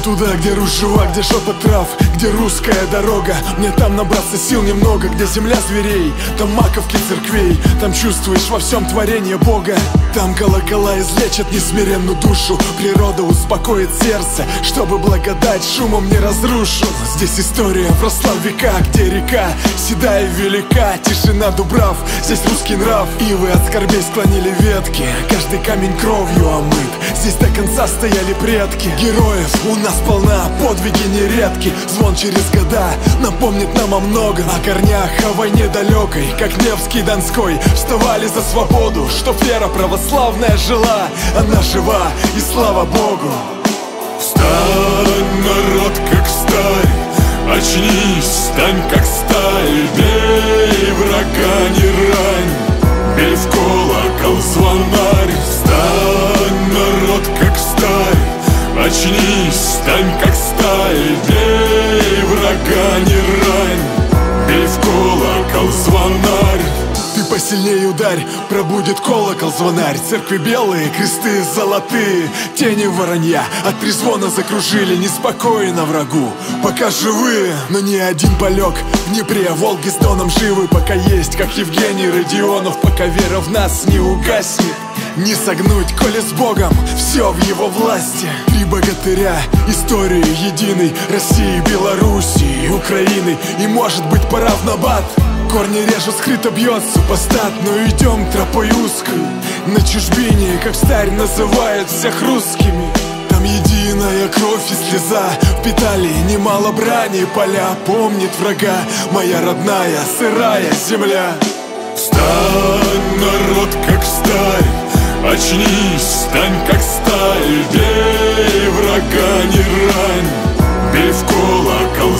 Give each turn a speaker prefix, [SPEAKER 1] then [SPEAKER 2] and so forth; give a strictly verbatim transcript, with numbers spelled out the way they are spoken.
[SPEAKER 1] туда, где ружева, где шепот трав, где русская дорога. Мне там набраться сил немного, где земля зверей, там маковки церквей, там чувствуешь во всем творение Бога. Там колокола излечат несмиренную душу, природа успокоит сердце, чтобы благодать шумом не разрушу. Здесь история вросла в века, где река седая и велика, тишина дубрав, здесь русский нрав. Ивы от скорбей склонили ветки, каждый камень кровью омыт, здесь до конца стояли предки. Героев у нас полна, подвиги нередки, звон через года напомнит нам о многом, о корнях, о войне далекой, как Невский, Донской вставали за свободу, чтоб вера православная жила. Она жива, и слава Богу.
[SPEAKER 2] Встань, народ, как сталь, очнись, стань, как сталь, бей врага, не рань, бей в колокол звонарь. Встань, народ, как сталь, очнись, стань, как сталь, бей врага, не рань, бей в колокол звонарь.
[SPEAKER 1] Ты посильнее ударь, пробудет колокол звонарь. Церкви белые, кресты золотые, тени воронья от трезвона закружили. Неспокойно врагу, пока живые, но ни один полег в Днепре, Волги с Доном живы, пока есть, как Евгений Родионов, пока вера в нас не угаснет. Не согнуть, коли с Богом все в его власти. Три богатыря истории единой России, Белоруссии, Украины, и может быть пора в набат. Корни режут, скрыто бьет супостат, но идем тропой узкой. На чужбине, как старь называют всех русскими. Там единая кровь и слеза, впитали немало брани, поля помнит врага моя родная сырая земля.
[SPEAKER 2] Встань, народ, как сталь, очнись, стань, как сталь, бей врага, не рань, бей в колокол